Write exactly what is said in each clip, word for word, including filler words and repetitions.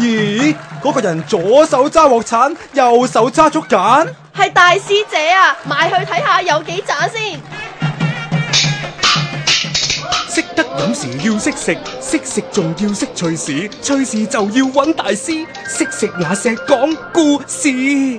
咦，嗰個人左手揸鑊鏟，右手揸竹簡， 係大師姐啊！埋去睇下有幾渣先。 識得飲時要識食，識食仲要識趣事，趣事就要揾大師，識食雅舍講故事。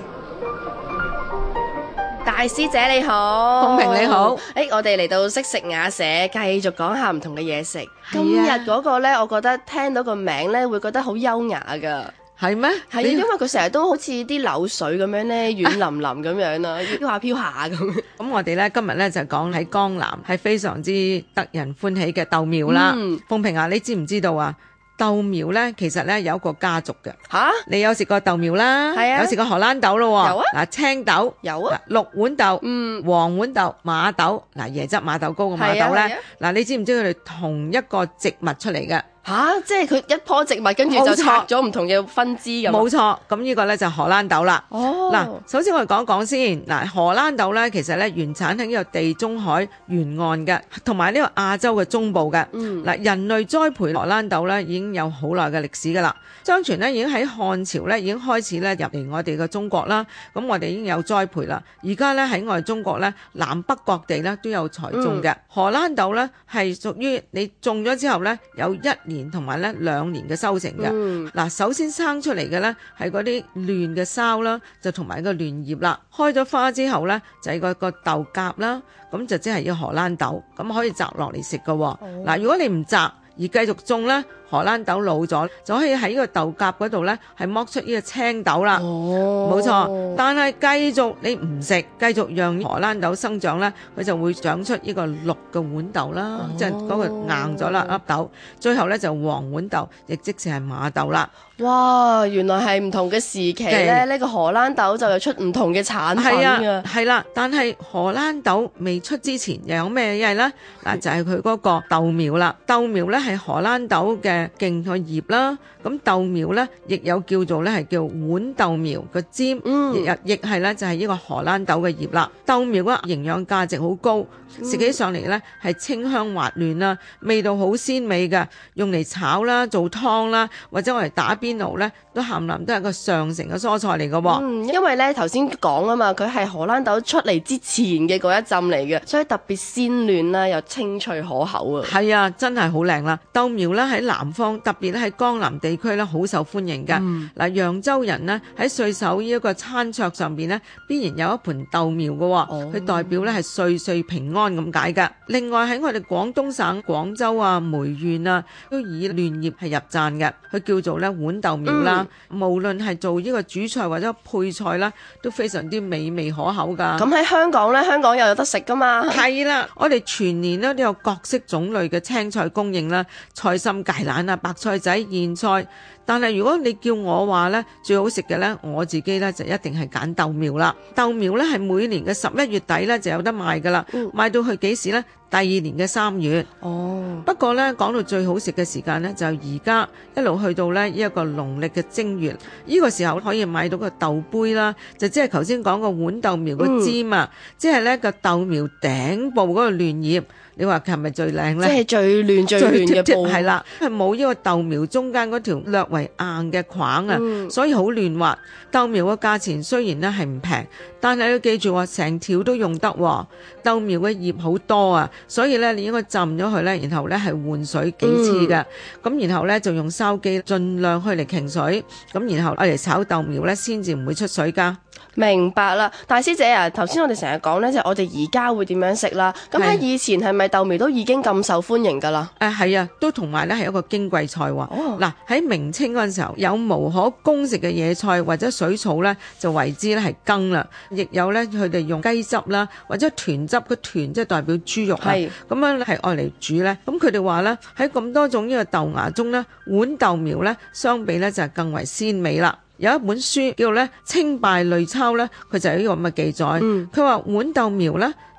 大師姐你好， 風平你好。 誒、欸，我哋嚟到識食雅舍，繼續講下唔同嘅嘢食。 啊、 今日嗰個呢，我覺得聽到個名呢，會覺得好優雅噶。 係咩？ 係啊，因為佢成日都好似啲柳水咁樣呢，軟腍腍咁樣啊，飄下飄下咁。 咁我哋呢，今日呢就講喺江南係非常之得人歡喜嘅豆苗啦。 嗯、 風平啊，你知唔知道啊？豆苗咧，其實咧有一個家族嘅。 吓，你有食過豆苗啦？係啊，有食過荷蘭豆咯？ 有啊。 嗱，青豆有啊， 綠豌豆， 嗯， 黃豌豆、馬豆，嗱，椰汁馬豆糕嘅馬豆咧，嗱，你知唔知佢哋同一個植物出嚟嘅？ 吓，即係佢一棵植物，跟住就拆咗唔同嘅分支咁。 冇錯，咁呢個咧就荷蘭豆啦。 哦， 嗱，首先我哋講一講先。嗱，荷蘭豆咧，其實咧原產喺呢個地中海沿岸嘅，同埋呢個亞洲嘅中部嘅。 嗯， 嗱，人類栽培荷蘭豆咧已經有好耐嘅歷史噶啦。相傳咧已經喺漢朝咧已經開始咧入嚟我哋嘅中國啦。咁我哋已經有栽培啦。而家咧喺我哋中國咧南北各地咧都有栽種嘅。嗯、荷蘭豆咧係屬於你種咗之後咧有一年同埋咧兩年嘅收成嘅。嗱、嗯，首先生出嚟嘅咧係嗰啲嫩嘅梢啦，就同埋個嫩葉啦。開咗花之後咧就係個個豆莢啦，咁就即係要荷蘭豆，咁可以摘落嚟食㗎。嗱、哦，如果你唔摘而繼續種咧，荷蘭豆老咗就可以喺呢個豆莢嗰度咧係剝出呢個青豆啦。哦，冇錯。但係繼續你唔食，繼續讓荷蘭豆生長咧，佢就會長出呢個綠嘅豌豆啦，哦、即係嗰個硬咗啦粒豆。最後咧就黃豌豆，亦即是係馬豆啦。 哇，原來係唔同嘅時期咧，呢、這個荷蘭豆就有出唔同嘅產品㗎。 係啦，但係荷蘭豆未出之前又有咩嘢咧？嗱，就係佢嗰個豆苗啦。豆苗咧係荷蘭豆嘅莖個葉啦。咁豆苗咧亦有叫做咧係叫豌豆苗個尖，亦亦係咧就係呢個荷蘭豆嘅葉啦。豆苗嘅營養價值好高，食起上嚟咧係清香滑嫩啦，味道好鮮美嘅，用嚟炒啦、做湯啦，或者我嚟打邊爐咧，都冚唪唥都係個上乘嘅蔬菜嚟嘅。 嗯，因為咧頭先講啊嘛，佢係荷蘭豆出嚟之前嘅嗰一浸嚟嘅，所以特別鮮嫩啦，又清脆可口啊。係啊，真係好靚啦！豆苗咧喺南方，特別咧喺江南地區咧好受歡迎嘅。嗱、嗯，揚州人呢，喺歲首呢一個餐桌上邊呢，必然有一盤豆苗嘅，佢、哦、代表咧係歲歲平安咁解嘅。另外喺我哋廣東省廣州啊、梅縣啊，都以嫩葉係入讚嘅，佢叫做咧豌豆苗啦。嗯、無論係做呢個主菜或者配菜啦，都非常之美味可口噶。 咁喺香港咧，香港又有得食噶嘛？ 係啦，我哋全年咧都有各式種類嘅青菜供應啦，菜心、芥蘭啊、白菜仔、莧菜。但係如果你叫我話咧，最好食嘅咧，我自己咧就一定係揀豆苗啦。豆苗咧係每年嘅十一月底咧就有得賣噶啦，嗯、賣到去幾時咧？第二年嘅三月。哦。不過咧講到最好食嘅時間咧，就而家一路去到咧呢一個農曆嘅正月，呢、呢個時候可以買到個豆杯啦，就即係頭先講個豌豆苗個尖啊，嗯、即係咧個豆苗頂部嗰個嫩葉。你話佢係咪最靚咧？ 即係最嫩最嫩嘅部係啦，係冇呢個豆苗中間嗰條略為硬嘅框啊，嗯、所以好嫩滑。豆苗嘅價錢雖然咧係唔平，但係要記住話成條都用得。豆苗嘅葉好多啊，所以咧你應該浸咗佢咧，然後咧係換水幾次嘅。咁、嗯、然後咧就用筲箕盡量去嚟擎水，咁然後攞嚟炒豆苗咧，先至唔會出水噶。 明白啦，大師姐啊，頭先我哋成日講咧，就係、我哋而家會點樣食啦？咁喺以前係咪豆苗都已經咁受歡迎噶啦？ 誒係啊，都同埋咧係一個矜貴菜喎。嗱喺、哦、明清嗰陣時候，有無可供食嘅野菜或者水草咧，就為之咧係羹啦。亦有咧佢哋用雞汁啦，或者豚汁，個豚即係代表豬肉啊。咁樣係愛嚟煮咧。咁佢哋話咧喺咁多種呢個豆芽中咧，豌豆苗咧相比咧就係更為鮮美啦。有一本書叫咧《清稗類鈔》咧，佢就有呢個咁嘅記載。佢話豌豆苗咧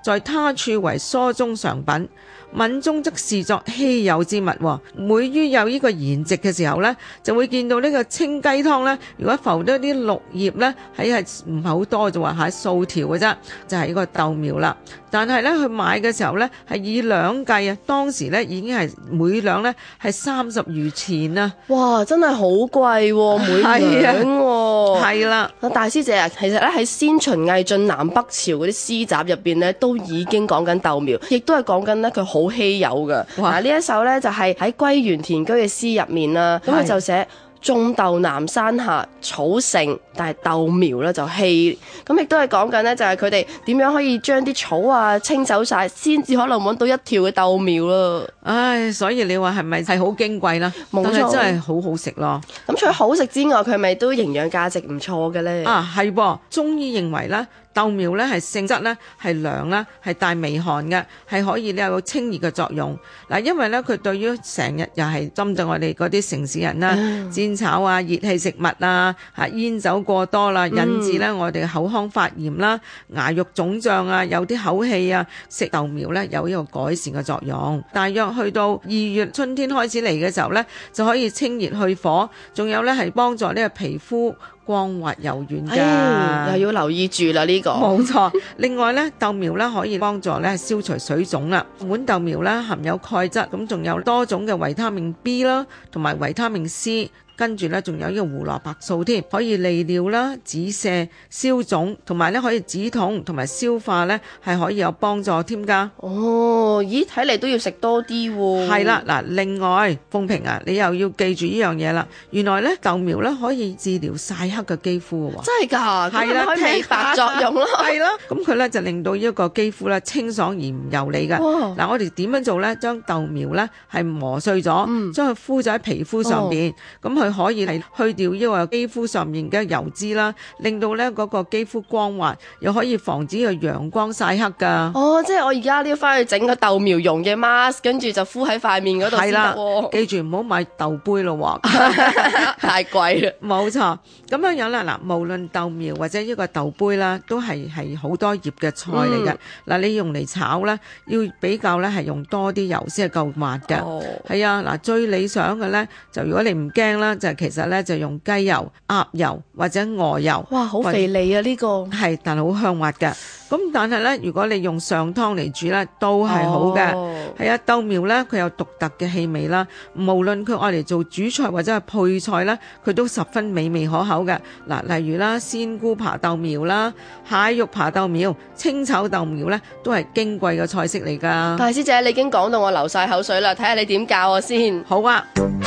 在他處為疏中常品，閩中則視作稀有之物。每於有呢個筵席嘅時候呢，就會見到呢個清雞湯呢，如果浮多啲綠葉呢，喺係唔係好多就話係數條嘅啫，就係、是、呢個豆苗啦。但係呢，佢買嘅時候呢，係以兩計啊，當時呢已經係每兩呢係三十餘錢啊！ 哇，真係好貴喎，每兩喎。 係啦， 大師姐啊，其實咧喺先秦魏晉南北朝嗰啲詩集入邊咧，都已經講緊豆苗，亦都係講緊咧佢好稀有㗎。嗱，呢一首咧就係喺歸園田居嘅詩入面啦，咁佢就寫。種豆南山下，草盛，但係豆苗咧就稀，咁亦都係講緊咧，就係佢哋點樣可以將啲草啊清走晒，先至可能揾到一條嘅豆苗咯。 唉，所以你話係咪係好矜貴啦？ 冇錯， 但係真係好好食咯。 咁除咗好食之外，佢係咪都營養價值唔錯嘅咧？ 啊，係噃，中醫認為咧。豆苗咧係性質咧係涼啦，係帶微寒嘅，係可以咧有清熱嘅作用。嗱，因為咧佢對於成日又係針對我哋嗰啲城市人啦，嗯、煎炒啊、熱氣食物啊、嚇煙酒過多啦，引致咧我哋口腔發炎啦、牙肉腫脹啊、有啲口氣啊，食豆苗咧有呢個改善嘅作用。大約去到二月春天開始嚟嘅時候咧，就可以清熱去火，仲有咧係幫助呢個皮膚光滑柔軟㗎、 哎，又要留意住啦呢個。 冇錯，另外咧豆苗咧可以幫助咧消除水腫啦。豌豆苗咧含有鈣質，咁仲有多種嘅維他命 B 啦，同埋維他命 C。跟住咧，仲有呢個胡蘿蔔素添，可以利尿啦、止瀉、消腫，同埋咧可以止痛同埋消化咧，係可以有幫助添㗎。 哦，咦，睇嚟都要食多啲喎。 係啦，嗱，另外，鳳萍啊，你又要記住呢樣嘢啦。原來咧豆苗咧可以治療曬黑嘅肌膚喎。 真係㗎？ 係啦， 可以美白作用咯。係啦，咁佢咧就令到呢個肌膚咧清爽而唔油膩㗎。嗱，我哋點樣做咧？將豆苗咧係磨碎咗，嗯、將佢敷咗喺皮膚上邊，咁佢、哦。可以係去掉呢個肌膚上面嘅油脂啦，令到咧嗰個肌膚光滑，又可以防止個陽光曬黑噶。哦， 即係我而家都要翻去整個豆苗蓉嘅 mask， 跟住就敷喺塊面嗰度先得喎。 記住唔好買豆杯咯， 太貴啦。 冇錯，咁樣樣啦，嗱，無論豆苗或者呢個豆杯啦，都係係好多葉嘅菜嚟嘅。嗱、嗯，你用嚟炒咧，要比較咧係用多啲油先係夠滑嘅。哦，係啊，嗱，最理想嘅咧就如果你唔驚啦。就其實咧就用雞油、鴨油或者鵝油。 哇，好肥膩啊！呢、這個係，但係好香滑嘅。咁但係咧，如果你用上湯嚟煮咧，都係好嘅。係、哦、啊，豆苗咧佢有獨特嘅氣味啦。無論佢愛嚟做主菜或者係配菜咧，佢都十分美味可口嘅。嗱，例如啦，鮮菇扒豆苗啦、蟹肉扒豆苗、清炒豆苗咧，都係矜貴嘅菜式嚟噶。 大師姐，你已經講到我流晒口水啦，睇下你點教我先。 好啊。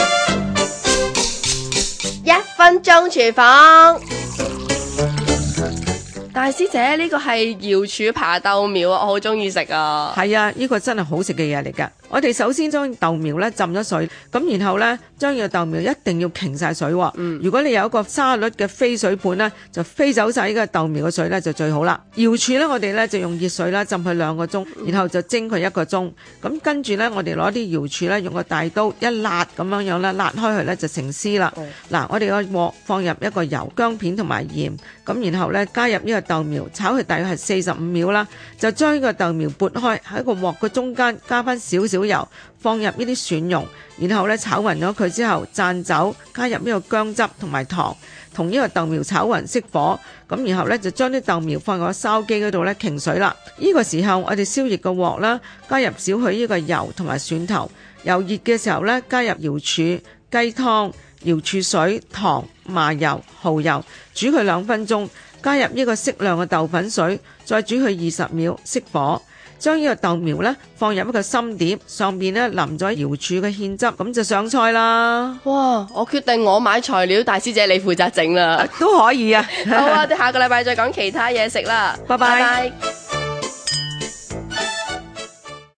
一分鐘廚房，大師姐，呢個係瑤柱扒豆苗啊，我好中意食啊。 係啊，呢個真係好食嘅嘢嚟噶。我哋首先將豆苗咧浸咗水，咁然後咧將呢個豆苗一定要擎晒水。嗯，如果你有一個沙律嘅飛水盤咧，就飛走晒呢個豆苗嘅水咧就最好啦。瑤柱咧，我哋咧就用熱水啦浸佢兩個鐘，然後就蒸佢一個鐘。咁跟住咧，我哋攞啲瑤柱咧，用個大刀一辣咁樣樣咧，辣開佢咧就成絲啦。嗱、嗯，我哋個鑊放入一個油、薑片同埋鹽，咁然後咧加入呢個豆苗，炒佢大約係四十五秒啦，就將呢個豆苗撥開喺個鑊嘅中間，加翻少少油，放入呢啲蒜蓉，然後咧炒勻咗佢之後，讚酒，加入呢個薑汁同埋糖，同呢個豆苗炒勻熄火，咁然後咧就將啲豆苗放喺燒機嗰度咧擎水啦。呢、這個時候我哋燒熱個鑊啦，加入少許呢個油同埋蒜頭，油熱嘅時候咧加入瑤柱、雞湯、瑤柱水、糖、麻油、蠔油，煮佢兩分鐘，加入呢個適量嘅豆粉水，再煮佢二十秒，熄火。將呢個豆苗咧放入一個深碟，上邊咧淋咗瑤柱嘅芡汁，咁就上菜啦。 哇！我決定我買材料，大師姐你負責整啦， 都可以啊。 好啊，我哋下個禮拜再講其他嘢食啦。 拜拜。